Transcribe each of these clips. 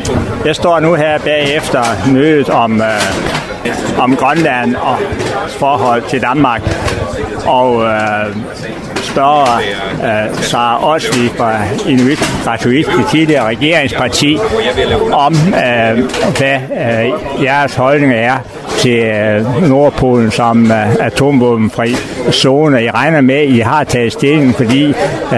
Jeg står nu her bagefter mødet om Grønland og forhold til Danmark, og spørger Sara Olsvig fra Inuit Qaqortoq, det tidligere regeringsparti, om hvad jeres holdning er til Nordpolen som atomvåbenfri zone. Jeg regner med, at I har taget stilling, fordi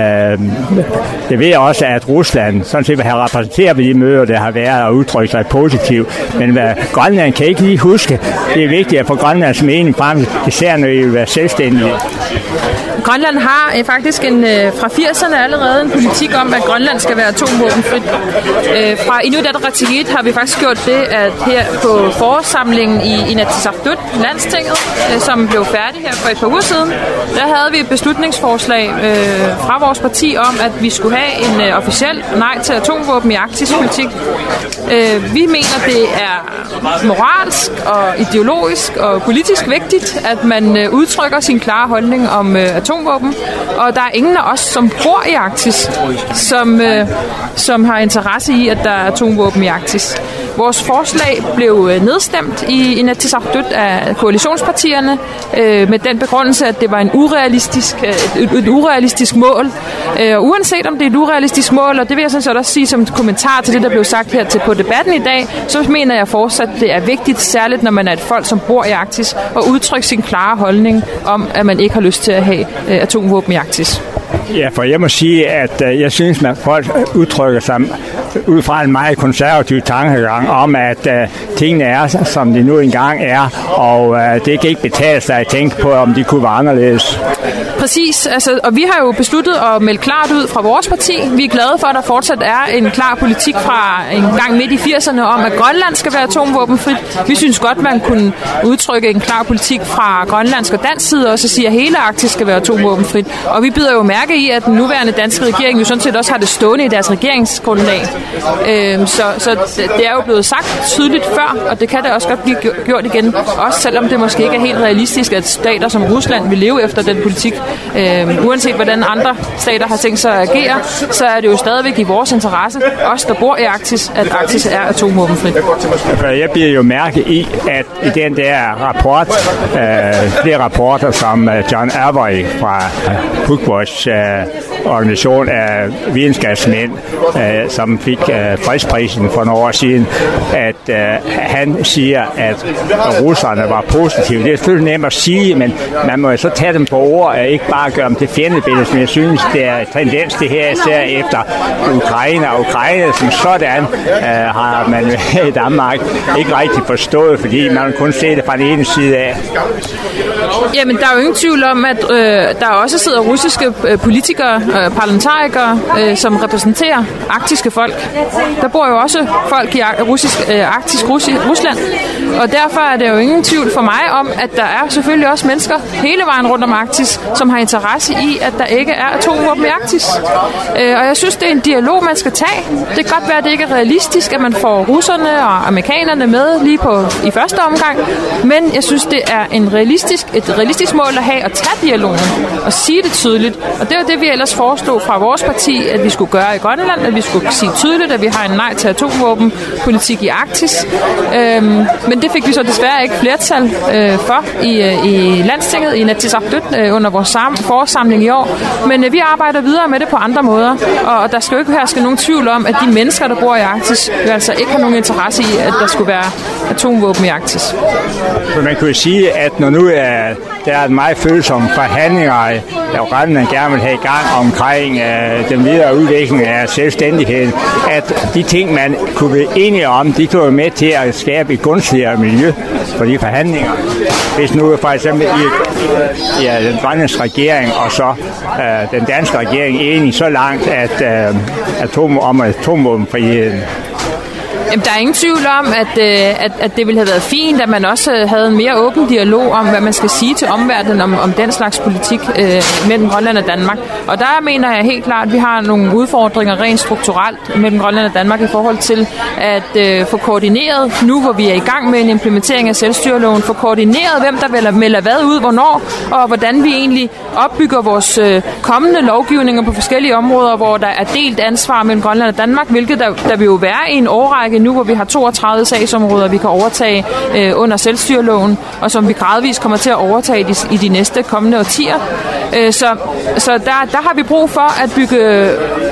jeg ved også, at Rusland sådan set har repræsenteret ved de møder, der har været og udtrykt sig positivt. Men Grønland kan ikke lige huske. Det er vigtigt at få Grønlands mening frem, især når I vil være selvstændige. Grønland har faktisk fra 80'erne allerede en politik om, at Grønland skal være atomvåbenfrit. Fra Inuit Ataqatigiit har vi faktisk gjort det, at her på forårssamlingen i Inatsisartut, Landstinget, som blev færdig her for et par uger siden, der havde vi et beslutningsforslag fra vores parti om, at vi skulle have en officiel nej til atomvåben i arktisk politik. Vi mener, det er moralsk og ideologisk og politisk vigtigt, at man udtrykker sin klare holdning om atomvåben, og der er ingen af os, som bor i Arktis, som har interesse i, at der er atomvåben i Arktis. Vores forslag blev nedstemt i Inatsisartut af koalitionspartierne med den begrundelse, at det var et urealistisk mål. Og uanset om det er et urealistisk mål, og det vil jeg sådan set også sige som kommentar til det, der blev sagt her på debatten i dag, så mener jeg fortsat, at det er vigtigt, særligt når man er et folk, som bor i Arktis, at udtrykke sin klare holdning om, at man ikke har lyst til at have atomvåben i Arktis. Ja, for jeg må sige, at jeg synes, at folk udtrykker sig ud fra en meget konservativ tankegang om, at tingene er, som de nu engang er, og det kan ikke betale sig at tænke på, om de kunne være anderledes. Præcis, og vi har jo besluttet at melde klart ud fra vores parti. Vi er glade for, at der fortsat er en klar politik fra en gang midt i 80'erne om, at Grønland skal være atomvåbenfrit. Vi synes godt, man kunne udtrykke en klar politik fra grønlandsk og dansk side, og så sige, at hele Arktis skal være atomvåbenfrit. Og vi byder jo mærke i, at den nuværende danske regering jo sådan set også har det stående i deres regeringsgrundlag. Så det er jo blevet sagt tydeligt før, og det kan da også godt blive gjort igen, også selvom det måske ikke er helt realistisk, at stater som Rusland vil leve efter den politik. Uanset hvordan andre stater har tænkt sig at agere, så er det jo stadigvæk i vores interesse, os der bor i Arktis, at Arktis er atomvåbenfrit. Jeg bliver jo mærke i, at i den der rapport, flere rapporter som John Avery fra Pugwash organisation af videnskabsmænd, som fik fredsprisen for nogle år siden, at han siger, at russerne var positive. Det er selvfølgelig nemt at sige, men man må jo så tage dem på ord, og ikke bare gøre dem til fjendebilleder, som jeg synes, det er tendens det her, især efter Ukraine. Og Ukraine som sådan har man i Danmark ikke rigtig forstået, fordi man kun se det fra den ene side af. Jamen, der er jo ingen tvivl om, at der også sidder russiske politikere, parlamentarikere, som repræsenterer arktiske folk. Der bor jo også folk i arktisk Rusland, og derfor er det jo ingen tvivl for mig om, at der er selvfølgelig også mennesker hele vejen rundt om Arktis, som har interesse i, at der ikke er atomvåben i Arktis. Og jeg synes, det er en dialog, man skal tage. Det kan godt være, at det ikke er realistisk, at man får russerne og amerikanerne med lige i første omgang, men jeg synes, det er et realistisk mål at have at tage dialogen og sige det tydeligt. Og det er det, vi ellers foreslog fra vores parti, at vi skulle gøre i Grønland, at vi skulle sige tydeligt, at vi har en nej til atomvåbenpolitik i Arktis. Men det fik vi så desværre ikke flertal for i Landstinget, i Inatsisartut, under vores forårssamling i år. Men vi arbejder videre med det på andre måder, og der skal jo ikke herske nogen tvivl om, at de mennesker, der bor i Arktis, jo altså ikke har nogen interesse i, at der skulle være atomvåben i Arktis. Så man kan jo sige, at når nu der er en meget følsomme forhandlinger, der Grønland gerne vil have i gang omkring den videre udvikling af selvstændigheden, at de ting, man kunne være enige om, de kunne være med til at skabe et gunstigere miljø for de forhandlinger. Hvis nu for eksempel i den grønlandske regering og så den danske regering enige så langt, at atomvåbenfriheden. Jamen, der er ingen tvivl om, at det ville have været fint, at man også havde en mere åben dialog om, hvad man skal sige til omverdenen om den slags politik mellem Grønland og Danmark. Og der mener jeg helt klart, at vi har nogle udfordringer rent strukturelt mellem Grønland og Danmark i forhold til at få koordineret, nu hvor vi er i gang med en implementering af selvstyreloven, få koordineret, hvem der melder hvad ud, hvornår, og hvordan vi egentlig opbygger vores kommende lovgivninger på forskellige områder, hvor der er delt ansvar mellem Grønland og Danmark, hvilket der vil jo være i en årrække nu, hvor vi har 32 sagsområder, vi kan overtage under selvstyreloven, og som vi gradvist kommer til at overtage i de næste kommende årtier. Så der har vi brug for at bygge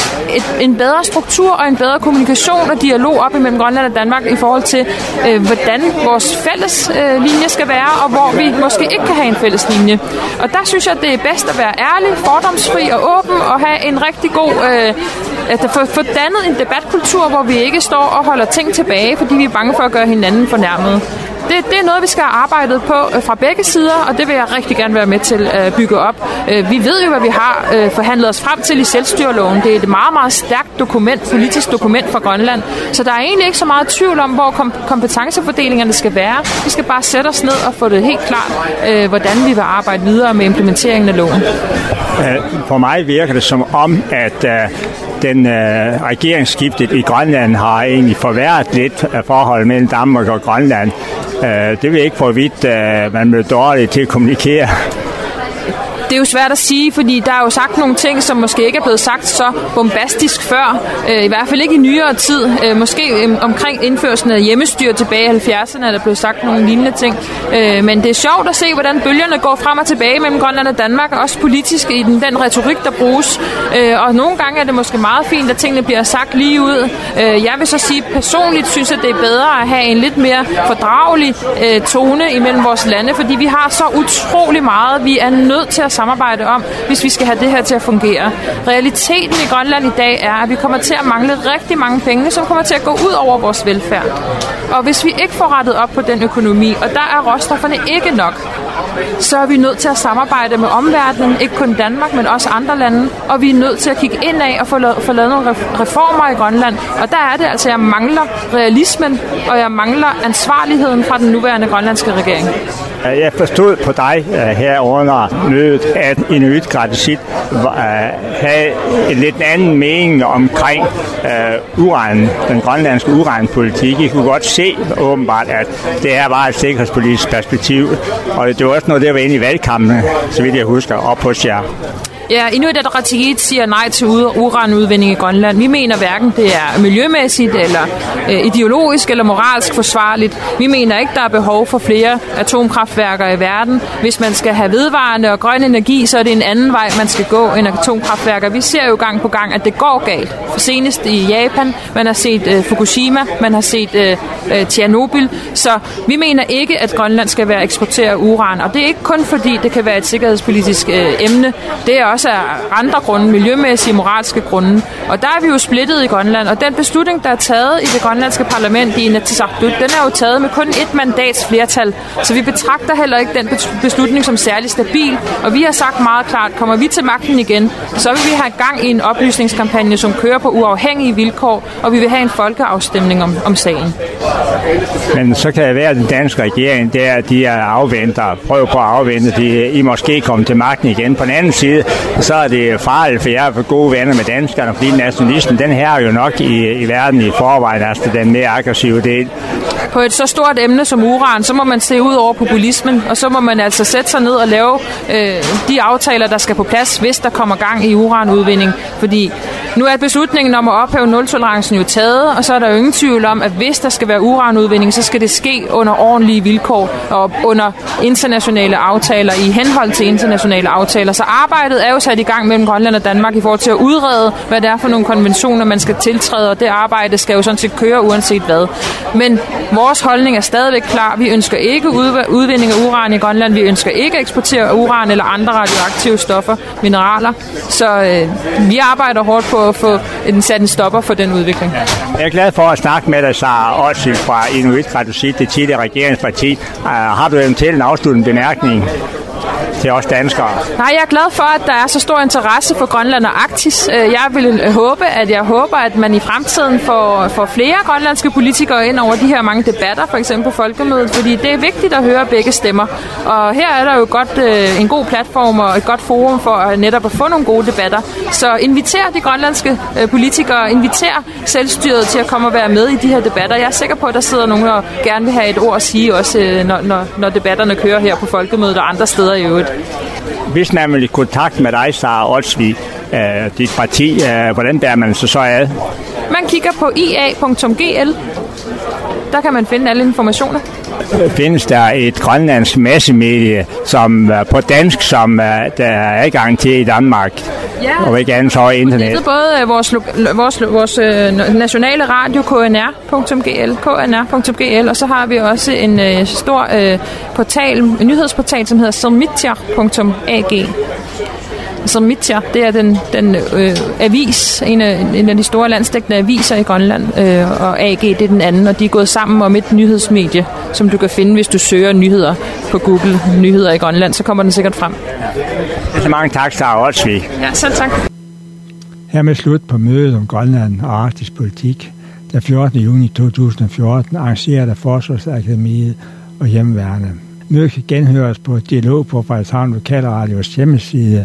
en bedre struktur og en bedre kommunikation og dialog op imellem Grønland og Danmark i forhold til, hvordan vores fælles linje skal være, og hvor vi måske ikke kan have en fælles linje. Og der synes jeg, det er bedst at være ærlig, fordomsfri og åben og have en rigtig god... at få dannet en debatkultur, hvor vi ikke står og holder ting tilbage, fordi vi er bange for at gøre hinanden fornærmet. Det er noget, vi skal have arbejdet på fra begge sider, og det vil jeg rigtig gerne være med til at bygge op. Vi ved jo, hvad vi har forhandlet os frem til i selvstyreloven. Det er et meget, meget stærkt dokument, politisk dokument for Grønland. Så der er egentlig ikke så meget tvivl om, hvor kompetencefordelingerne skal være. Vi skal bare sætte os ned og få det helt klart, hvordan vi vil arbejde videre med implementeringen af loven. For mig virker det som om, at den regeringsskiftet i Grønland har egentlig forværret lidt af forholdet mellem Danmark og Grønland. Det vil ikke hvorvidt man bliver dårlig til at kommunikere. Det er jo svært at sige, fordi der er jo sagt nogle ting, som måske ikke er blevet sagt så bombastisk før. I hvert fald ikke i nyere tid. Måske omkring indførelsen af hjemmestyre tilbage i 70'erne er der blevet sagt nogle lignende ting. Men det er sjovt at se, hvordan bølgerne går frem og tilbage mellem Grønland og Danmark, også politisk i den retorik, der bruges. Og nogle gange er det måske meget fint, at tingene bliver sagt lige ud. Jeg vil så sige, personligt synes jeg, det er bedre at have en lidt mere fordragelig tone imellem vores lande, fordi vi har så utrolig meget, vi er nødt til at samarbejde om, hvis vi skal have det her til at fungere. Realiteten i Grønland i dag er, at vi kommer til at mangle rigtig mange penge, som kommer til at gå ud over vores velfærd. Og hvis vi ikke får rettet op på den økonomi, og der er råstofferne ikke nok, så er vi nødt til at samarbejde med omverdenen, ikke kun Danmark, men også andre lande, og vi er nødt til at kigge indad og få lavet nogle reformer i Grønland. Og der er det altså, jeg mangler realismen, og jeg mangler ansvarligheden fra den nuværende grønlandske regering. Jeg forstod på dig her under mødet, at Inuit Ataqatigiit havde en lidt anden mening omkring uran, den grønlandske uranpolitik. I kunne godt se åbenbart, at det her var et sikkerhedspolitisk perspektiv, og det var også noget, der var inde i valgkampen, så vidt jeg husker, op hos jer. Ja, Inuit Ataqatigiit siger nej til uranudvinding i Grønland. Vi mener hverken det er miljømæssigt eller ideologisk eller moralsk forsvarligt. Vi mener ikke, der er behov for flere atomkraftværker i verden. Hvis man skal have vedvarende og grøn energi, så er det en anden vej, man skal gå end atomkraftværker. Vi ser jo gang på gang, at det går galt. For senest i Japan, man har set Fukushima, man har set Tjernobyl. Så vi mener ikke, at Grønland skal være eksporteret af uran. Og det er ikke kun fordi, det kan være et sikkerhedspolitisk emne. Det er også af andre grunde, miljømæssige, moralske grunde. Og der er vi jo splittet i Grønland, og den beslutning, der er taget i det grønlandske parlament i Inatsisartut, den er jo taget med kun et mandats flertal. Så vi betragter heller ikke den beslutning som særlig stabil, og vi har sagt meget klart, kommer vi til magten igen, så vil vi have gang i en oplysningskampagne, som kører på uafhængige vilkår, og vi vil have en folkeafstemning om sagen. Men så kan det være, at den danske regering, de er afventer, prøver på at afvente, I måske kommer til magten igen. På den anden side, så er det farligt, for jeg er for gode venner med danskerne, fordi nationalismen, den her er jo nok i verden i forvejen, altså den mere aggressive del. På et så stort emne som uran, så må man se ud over populismen, og så må man altså sætte sig ned og lave de aftaler, der skal på plads, hvis der kommer gang i uranudvinding. Fordi nu er beslutningen om at ophæve nultolerancen jo taget, og så er der jo ingen tvivl om, at hvis der skal være uranudvinding, så skal det ske under ordentlige vilkår og under internationale aftaler, i henhold til internationale aftaler. Så arbejdet er jo sat i gang mellem Grønland og Danmark i forhold til at udrede, hvad det er for nogle konventioner, man skal tiltræde, og det arbejde skal jo sådan set køre uanset hvad. Men vores holdning er stadigvæk klar. Vi ønsker ikke udvinding af uran i Grønland. Vi ønsker ikke at eksportere uran eller andre radioaktive stoffer, mineraler. Så vi arbejder hårdt på at få sat en stopper for den udvikling. Jeg er glad for at snakke med dig, Sara Otzil fra Inuit Ataqatigiit, det tidligere regeringsparti. Har du eventuelt en afsluttende bemærkning til os danskere? Nej, jeg er glad for, at der er så stor interesse for Grønland og Arktis. Jeg håber, at man i fremtiden får flere grønlandske politikere ind over de her mange debatter, for eksempel på Folkemødet, fordi det er vigtigt at høre begge stemmer. Og her er der jo en god platform og et godt forum for netop at få nogle gode debatter. Så inviter de grønlandske politikere, inviter selvstyret til at komme og være med i de her debatter. Jeg er sikker på, at der sidder nogen, der gerne vil have et ord at sige, også når debatterne kører her på Folkemødet og andre steder i øvrigt. Hvis man vil i kontakt med dig, Sara Otzil, dit parti, hvordan bærer man så ad? Man kigger på ia.gl Der kan man finde alle informationer. Findes der et grønlandsk massemedie, som på dansk, som der er adgang til i Danmark? Ja, og ikke andet så internet. Det er både vores nationale radio, knr.gl, og så har vi også en stor en nyhedsportal, som hedder sermitjer.ag. Sermitjer, det er den avis, en af de store landsdækkende aviser i Grønland, og AG, det er den anden, og de er gået sammen om et nyhedsmedie, som du kan finde, hvis du søger nyheder på Google, nyheder i Grønland, så kommer den sikkert frem. Så mange tak, Sara Olsvig. Ja, selv tak. Hermed slut på mødet om Grønland og arktisk politik, der 14. juni 2014 arrangeret af Forsvarsakademiet og Hjemmeværnet. Mødet kan genhøres på Dialog på Frederikshavn Lokalradios hjemmeside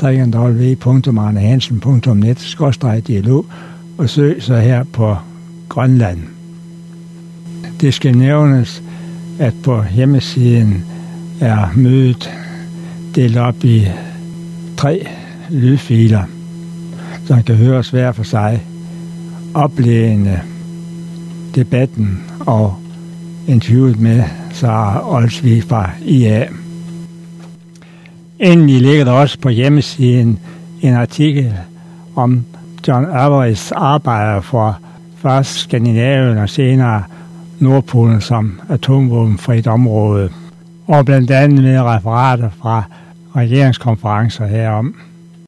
www.arnehansen.net/dialog og søg så her på Grønland. Det skal nævnes, at på hjemmesiden er mødet delt op i 3 lydfiler, som kan høres hver for sig. Oplæggende, debatten og interviewet med Sara Olsvig fra IA. Endelig ligger der også på hjemmesiden en artikel om John Everests arbejder for først Skandinavien og senere Nordpolen som atomvåbenfrit område, og blandt andet med referater fra regeringskonferencer herom.